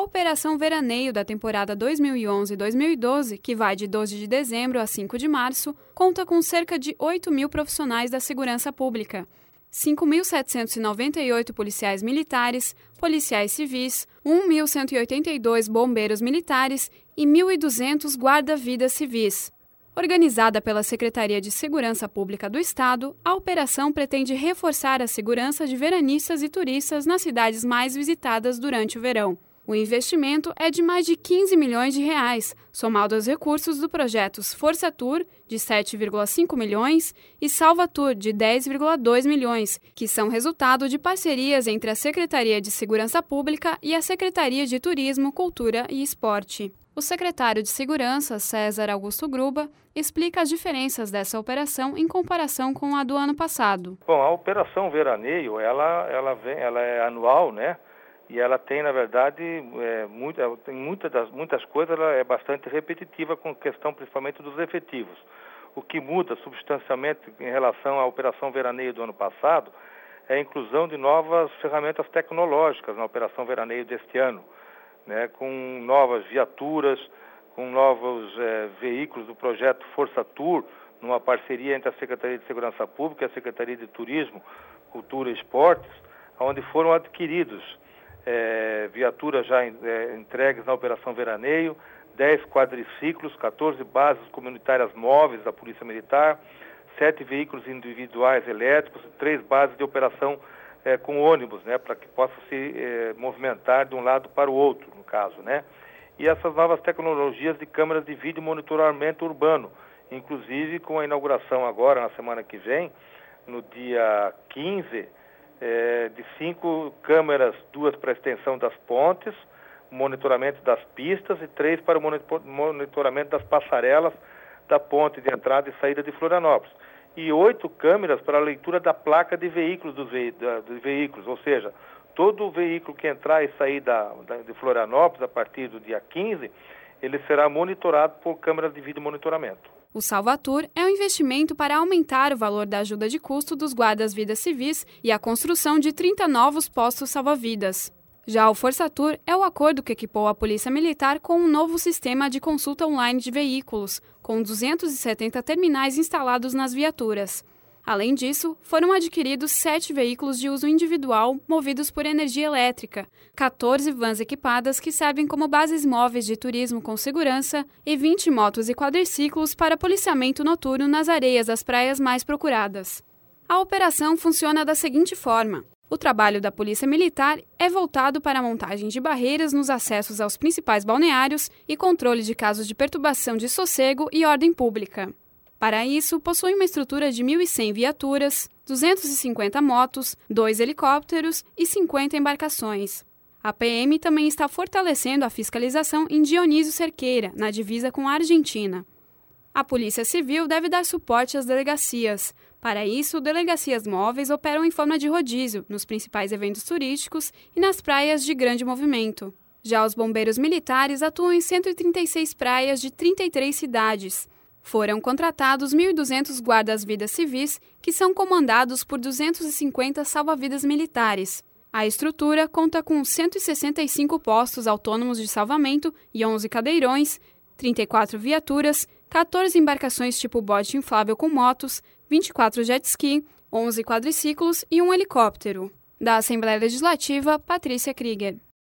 A Operação Veraneio da temporada 2011-2012, que vai de 12 de dezembro a 5 de março, conta com cerca de 8.000 profissionais da segurança pública. 5.798 policiais militares, policiais civis, 1.182 bombeiros militares e 1.200 guarda-vidas civis. Organizada pela Secretaria de Segurança Pública do Estado, a operação pretende reforçar a segurança de veranistas e turistas nas cidades mais visitadas durante o verão. O investimento é de mais de 15 milhões de reais, somado aos recursos do projetos Força Tour, de 7,5 milhões, e Salva Tour, de 10,2 milhões, que são resultado de parcerias entre a Secretaria de Segurança Pública e a Secretaria de Turismo, Cultura e Esporte. O secretário de Segurança, César Augusto Gruba, explica as diferenças dessa operação em comparação com a do ano passado. Bom, a Operação Veraneio, ela é anual, né? E ela tem, na verdade, muitas coisas, ela é bastante repetitiva com questão principalmente dos efetivos. O que muda substancialmente em relação à Operação Veraneio do ano passado é a inclusão de novas ferramentas tecnológicas na Operação Veraneio deste ano, né, com novas viaturas, com novos veículos do projeto Força Tour, numa parceria entre a Secretaria de Segurança Pública e a Secretaria de Turismo, Cultura e Esportes, onde foram adquiridos viaturas já entregues na Operação Veraneio, 10 quadriciclos, 14 bases comunitárias móveis da Polícia Militar, 7 veículos individuais elétricos, 3 bases de operação com ônibus, né, para que possa se movimentar de um lado para o outro, no caso, né? E essas novas tecnologias de câmeras de vídeo monitoramento urbano, inclusive com a inauguração agora, na semana que vem, no dia 15, de 5 câmeras, 2 para a extensão das pontes, monitoramento das pistas e 3 para o monitoramento das passarelas da ponte de entrada e saída de Florianópolis. E 8 câmeras para a leitura da placa de veículos dos veículos, ou seja, todo veículo que entrar e sair de Florianópolis a partir do dia 15, ele será monitorado por câmeras de vídeo monitoramento. O Salva Tour é um investimento para aumentar o valor da ajuda de custo dos guardas-vidas civis e a construção de 30 novos postos salva-vidas. Já o Força Tour é o acordo que equipou a Polícia Militar com um novo sistema de consulta online de veículos, com 270 terminais instalados nas viaturas. Além disso, foram adquiridos 7 veículos de uso individual movidos por energia elétrica, 14 vans equipadas que servem como bases móveis de turismo com segurança e 20 motos e quadriciclos para policiamento noturno nas areias das praias mais procuradas. A operação funciona da seguinte forma. O trabalho da Polícia Militar é voltado para a montagem de barreiras nos acessos aos principais balneários e controle de casos de perturbação de sossego e ordem pública. Para isso, possui uma estrutura de 1.100 viaturas, 250 motos, 2 helicópteros e 50 embarcações. A PM também está fortalecendo a fiscalização em Dionísio Cerqueira, na divisa com a Argentina. A Polícia Civil deve dar suporte às delegacias. Para isso, delegacias móveis operam em forma de rodízio nos principais eventos turísticos e nas praias de grande movimento. Já os bombeiros militares atuam em 136 praias de 33 cidades. Foram contratados 1.200 guardas-vidas civis, que são comandados por 250 salva-vidas militares. A estrutura conta com 165 postos autônomos de salvamento e 11 cadeirões, 34 viaturas, 14 embarcações tipo bote inflável com motos, 24 jet ski, 11 quadriciclos e um helicóptero. Da Assembleia Legislativa, Patrícia Krieger.